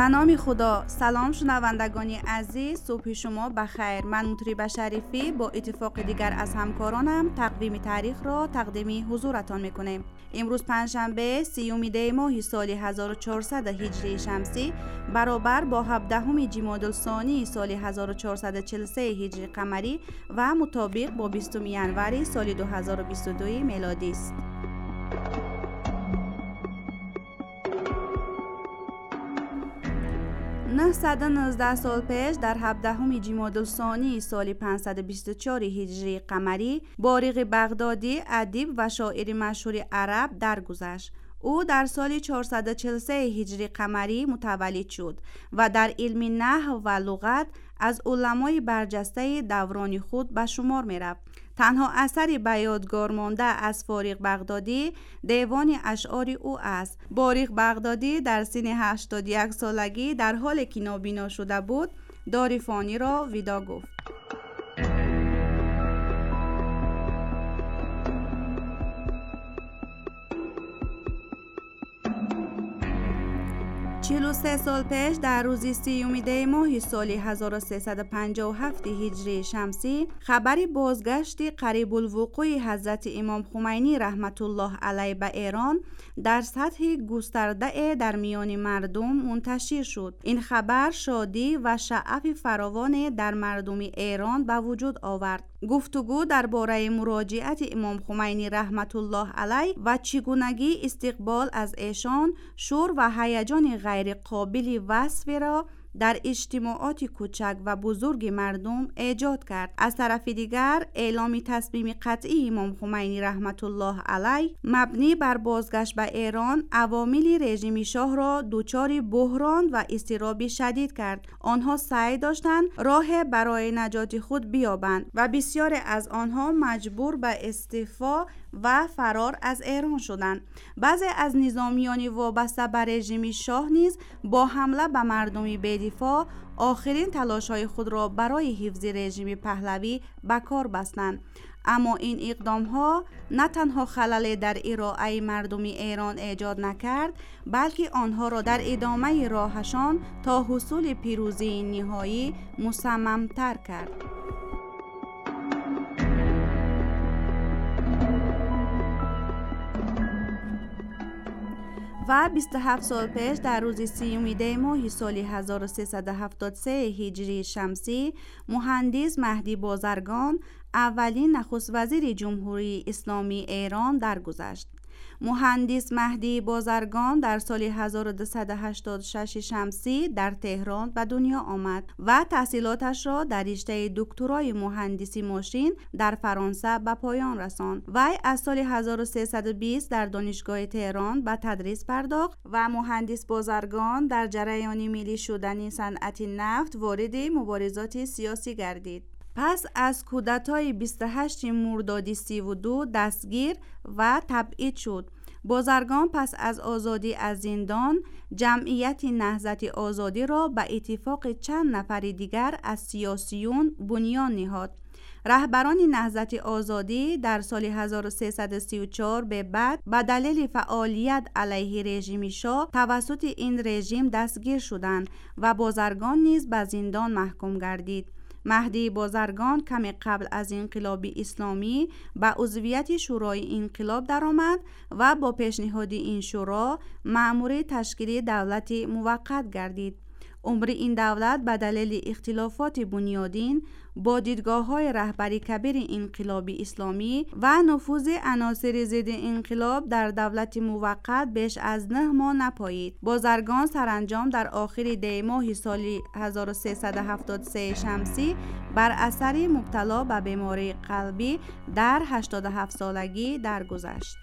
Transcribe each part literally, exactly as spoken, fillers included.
به نام خدا. سلام شنوندگان عزیز، صبح شما بخیر. من مطربه شریفی با اتفاق دیگر از همکارانم تقویم تاریخ را تقدیم حضورتان میکنیم. امروز پنجشنبه سیوم دی ماه سال هزار و چهارصد هجری شمسی برابر با هفدهم جمادی الثانی سال هزار و چهارصد و چهل و سه هجری قمری و مطابق با بیستم ژانویه سال دو هزار و بیست و دو میلادی است. نهصد و نوزده سال پیش در هفدهم جمادی الثانی سال پانصد و بیست و چهار هجری قمری باریق بغدادی ادیب و شاعر مشهور عرب درگذشت. او در سال چهارصد و چهل و سه هجری قمری متولد شد و در علم نحو و لغت از علمای برجسته دوران خود به شمار می رفت. تنها اثری به یادگار مانده از فارغ بغدادی دیوان اشعار او است. باریق بغدادی در سن هشتاد و یک سالگی در حالی که نابینا شده بود دار فانی را ودا گفت. چهل و سه سال پیش در روز سیوم دی ماه سال هزار و سیصد و پنجاه و هفت هجری شمسی خبری بازگشت قریب الوقوع حضرت امام خمینی رحمت الله علیه به ایران در سطح گسترده در میان مردم منتشر شد. این خبر شادی و شعف فراوان در مردم ایران به وجود آورد. گفتگو درباره مراجعت امام خمینی رحمت الله علیه و چگونگی استقبال از ایشان شور و هیجان غیر قابل وصف را در اجتماعات کوچک و بزرگ مردم ایجاد کرد. از طرف دیگر اعلام تصمیم قطعی امام خمینی رحمت الله علیه مبنی بر بازگشت به ایران عوامل رژیم شاه را دچار بحران و اضطراب شدید کرد. آنها سعی داشتند راه برای نجات خود بیابند و بسیار از آنها مجبور به استعفا و فرار از ایران شدند. بعضی از نظامیان وابسته به رژیم شاه نیز با حمله به مردم بی‌دفاع آخرین تلاش‌های خود را برای حفظ رژیم پهلوی به کار بستند. اما این اقدام‌ها نه تنها خلل در ارائه مردم ایران ایجاد نکرد، بلکه آنها را در ادامه راهشان تا حصول پیروزی نهایی مصمم‌تر کرد. و بیست و هفت سال پیش در روز سیوم دی ماه سال هزار و سیصد و هفتاد و سه هجری شمسی مهندس مهدی بازرگان اولین نخست وزیر جمهوری اسلامی ایران درگذشت. مهندس مهدی بازرگان در سال هزار و دویست و هشتاد و شش شمسی در تهران به دنیا آمد و تحصیلاتش را در رشته دکترای مهندسی ماشین در فرانسه به پایان رساند. وی از سال هزار و سیصد و بیست در دانشگاه تهران به تدریس پرداخت و مهندس بازرگان در جریان ملی شدن صنعت نفت وارد مبارزات سیاسی گردید. پس از کودتای بیست و هشت مرداد سی و دو دستگیر و تبعید شد. بازرگان پس از آزادی از زندان جمعیت نهضت آزادی را به اتفاق چند نفر دیگر از سیاسیون بنیان نهاد. رهبران نهضت آزادی در سال هزار و سیصد و سی و چهار به بعد به دلیل فعالیت علیه رژیم شاه توسط این رژیم دستگیر شدند و بازرگان نیز به زندان محکوم گردید. مهدی بازرگان کمی قبل از انقلاب اسلامی به عضویت شورای انقلاب درآمد و با پیشنهاد این شورا مأمور تشکیل دولت موقت گردید. عمر این دولت به دلیل اختلافات بنیادین با دیدگاه‌های رهبری کبیر انقلاب اسلامی و نفوذ عناصر ضد انقلاب در دولت موقت بیش از نه ماه نپایید. بازرگان سرانجام در آخر دی ماه سال هزار و سیصد و هفتاد و سه شمسی بر اثر مبتلا به بیماری قلبی در هشتاد و هفت سالگی درگذشت.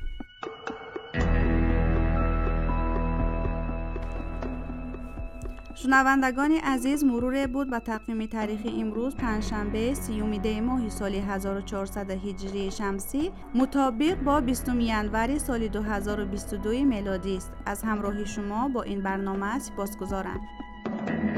شنوندگان عزیز، مرور بود به تقویم تاریخی امروز پنجشنبه سیوم دی ماه سال هزار و چهارصد هجری شمسی مطابق با بیستم ژانویه سال دو هزار و بیست و دو میلادی است. از همراهی شما با این برنامه سپاسگزارم.